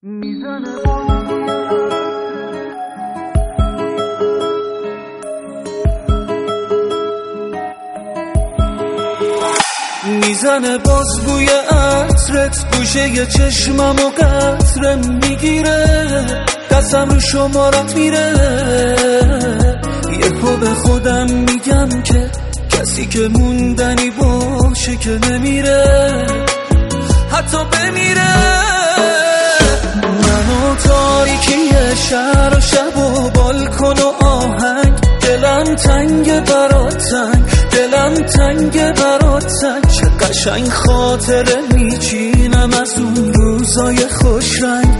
میزنه باز بوی عطرت گوشه ی چشمم و قطره میگیره، دستم رو شمارت میره. یهو به خودم میگم که کسی که موندنی باشه که نمیره، حتی بمیره. منو تاریکی شهر و شب و بالکن و آهنگ، دلم تنگ برات تنگ، دلم تنگ برات تنگ. چه قشنگ خاطره میچینم از اون روزای خوش رنگ.